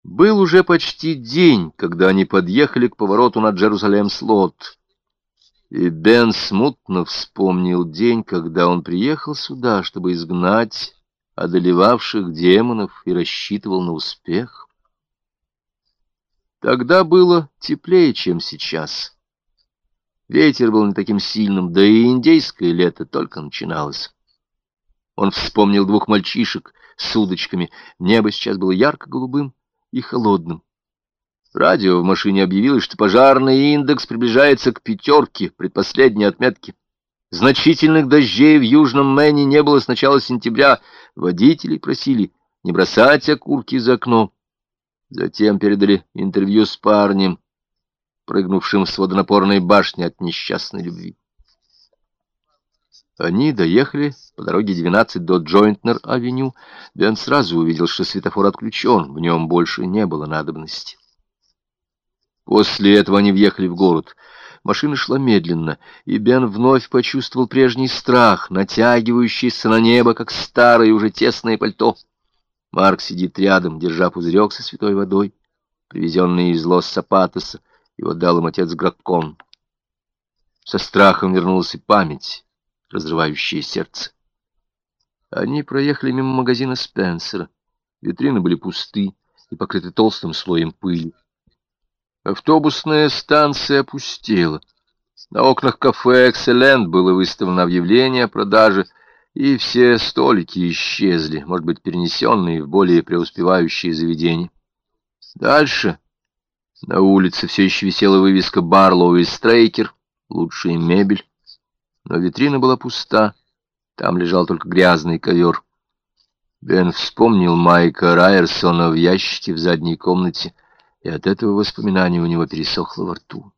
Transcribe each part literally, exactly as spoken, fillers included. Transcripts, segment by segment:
Был уже почти день, когда они подъехали к повороту на Джерузалем-Слот. И Бен смутно вспомнил день, когда он приехал сюда, чтобы изгнать одолевавших демонов, и рассчитывал на успех. Тогда было теплее, чем сейчас. Ветер был не таким сильным, да и индейское лето только начиналось. Он вспомнил двух мальчишек с удочками. Небо сейчас было ярко-голубым и холодным. Радио в машине объявило, что пожарный индекс приближается к пятерке, предпоследней отметке. Значительных дождей в Южном Мэне не было с начала сентября. Водителей просили не бросать окурки за окно. Затем передали интервью с парнем, прыгнувшим с водонапорной башни от несчастной любви. Они доехали по дороге двенадцать до Джойнтнер-авеню. Бен сразу увидел, что светофор отключен, в нем больше не было надобности. После этого они въехали в город. Машина шла медленно, и Бен вновь почувствовал прежний страх, натягивающийся на небо, как старое уже тесное пальто. Марк сидит рядом, держа пузырек со святой водой, привезенный из Лос-Сапатоса. Его дал им отец Граккон. Со страхом вернулась и память, разрывающее сердце. Они проехали мимо магазина Спенсера. Витрины были пусты и покрыты толстым слоем пыли. Автобусная станция опустела. На окнах кафе «Экселлент» было выставлено объявление о продаже, и все столики исчезли, может быть, перенесенные в более преуспевающие заведения. Дальше на улице все еще висела вывеска «Барлоу и Стрейкер», лучшая мебель. Но витрина была пуста, там лежал только грязный ковер. Бен вспомнил Майка Райерсона в ящике в задней комнате, и от этого воспоминания у него пересохло во рту.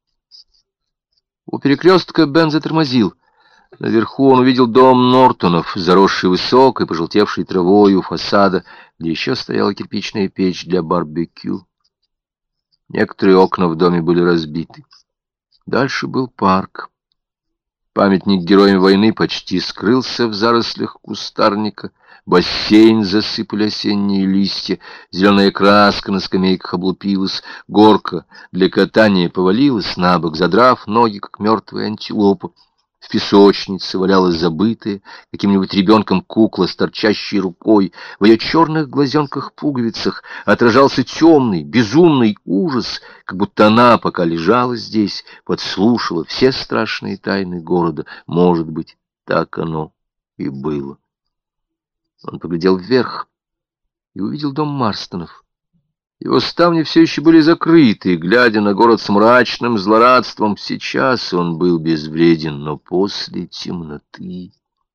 У перекрестка Бен затормозил. Наверху он увидел дом Нортонов, заросший высокой, пожелтевшей травой у фасада, где еще стояла кирпичная печь для барбекю. Некоторые окна в доме были разбиты. Дальше был парк. Памятник героям войны почти скрылся в зарослях кустарника. Бассейн засыпали осенние листья, зеленая краска на скамейках облупилась, горка для катания повалилась на бок, задрав ноги, как мертвая антилопа. В песочнице валялась забытая каким-нибудь ребенком кукла с торчащей рукой. В ее черных глазенках-пуговицах отражался темный, безумный ужас, как будто она, пока лежала здесь, подслушала все страшные тайны города. Может быть, так оно и было. Он поглядел вверх и увидел дом Марстонов. Его ставни все еще были закрыты, глядя на город с мрачным злорадством. Сейчас он был безвреден, но после темноты...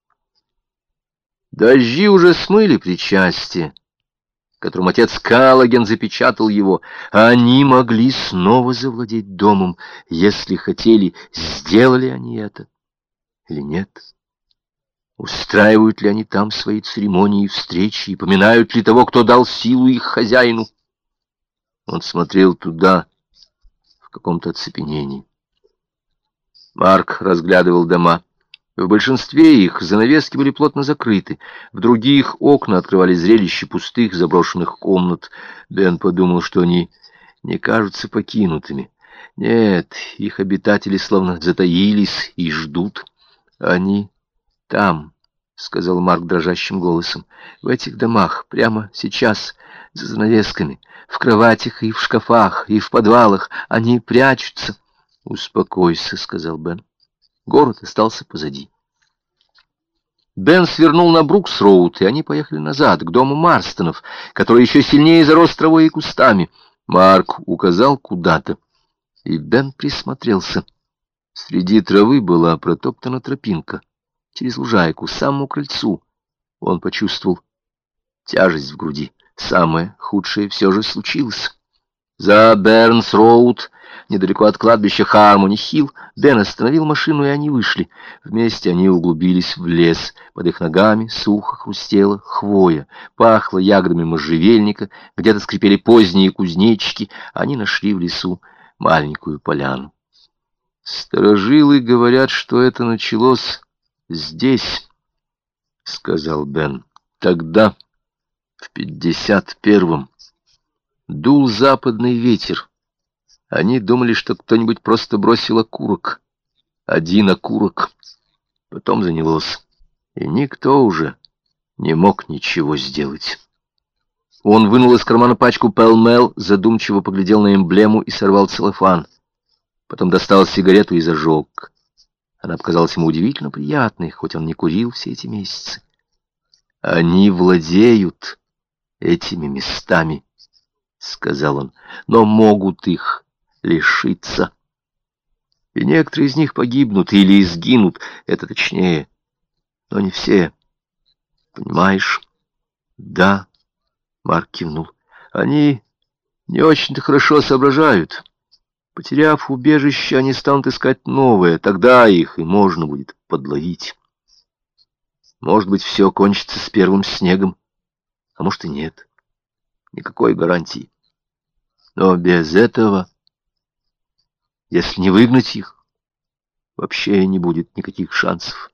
Дожди уже смыли причастие, которым отец Каллоген запечатал его, а они могли снова завладеть домом, если хотели. Сделали они это или нет? Устраивают ли они там свои церемонии и встречи, и поминают ли того, кто дал силу их хозяину? Он смотрел туда в каком-то оцепенении. Марк разглядывал дома. В большинстве их занавески были плотно закрыты, в других окна открывали зрелище пустых заброшенных комнат. Бен подумал, что они не кажутся покинутыми. Нет, их обитатели словно затаились и ждут. Они там, — сказал Марк дрожащим голосом, — в этих домах, прямо сейчас, за занавесками, в кроватях и в шкафах, и в подвалах. Они прячутся. — Успокойся, — сказал Бен. Город остался позади. Бен свернул на Брукс-роуд, и они поехали назад, к дому Марстонов, который еще сильнее зарос травой и кустами. Марк указал куда-то, и Бен присмотрелся. Среди травы была протоптана тропинка через лужайку к самому крыльцу. Он почувствовал тяжесть в груди. Самое худшее все же случилось. За Бернс-роуд, недалеко от кладбища Хармони-Хилл, Бен остановил машину, и они вышли. Вместе они углубились в лес. Под их ногами сухо хрустела хвоя, пахло ягодами можжевельника, где-то скрипели поздние кузнечики. Они нашли в лесу маленькую поляну. «Старожилы говорят, что это началось здесь», — сказал Бен. «Тогда, в пятьдесят первом, Дул западный ветер. Они думали, что кто-нибудь просто бросил окурок. Один окурок. Потом занялось. И никто уже не мог ничего сделать. Он вынул из кармана пачку Pall-Mall, задумчиво поглядел на эмблему и сорвал целлофан. Потом достал сигарету и зажег. Она показалась ему удивительно приятной, хоть он не курил все эти месяцы. «Они владеют этими местами», — сказал он, — «но могут их лишиться. И некоторые из них погибнут или изгинут, это точнее, но не все. Понимаешь?» «Да», — Марк кивнул, — «они не очень-то хорошо соображают. Потеряв убежище, они станут искать новое, тогда их и можно будет подловить. Может быть, все кончится с первым снегом, а может и нет. Никакой гарантии. Но без этого, если не выгнать их, вообще не будет никаких шансов.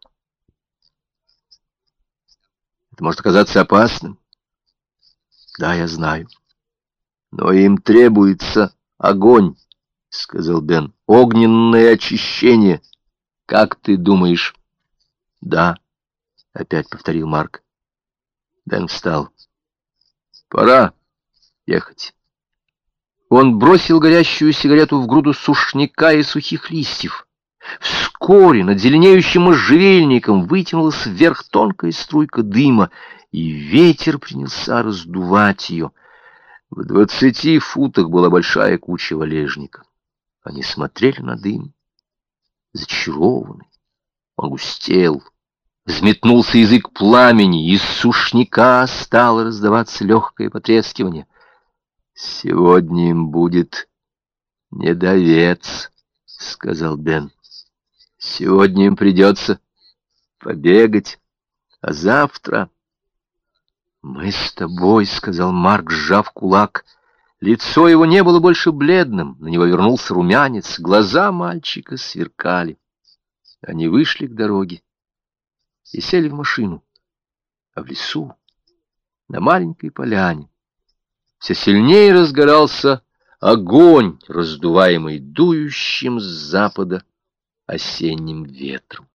Это может оказаться опасным. Да, я знаю. Но им требуется огонь, — сказал Бен. Огненное очищение. Как ты думаешь? Да, — опять повторил Марк. Бен встал. Пора ехать. Он бросил горящую сигарету в груду сушняка и сухих листьев. Вскоре над зеленеющим можжевельником вытянулась вверх тонкая струйка дыма, и ветер принялся раздувать ее. В двадцати футах была большая куча валежника. Они смотрели на дым, зачарованный. Он густел. Взметнулся язык пламени, из сушняка стало раздаваться легкое потрескивание. «Сегодня им будет недовец», — сказал Бен. «Сегодня им придется побегать, а завтра...» «Мы с тобой», — сказал Марк, сжав кулак. Лицо его не было больше бледным, на него вернулся румянец, глаза мальчика сверкали. Они вышли к дороге и сели в машину, а в лесу, на маленькой поляне, все сильнее разгорался огонь, раздуваемый дующим с запада осенним ветром.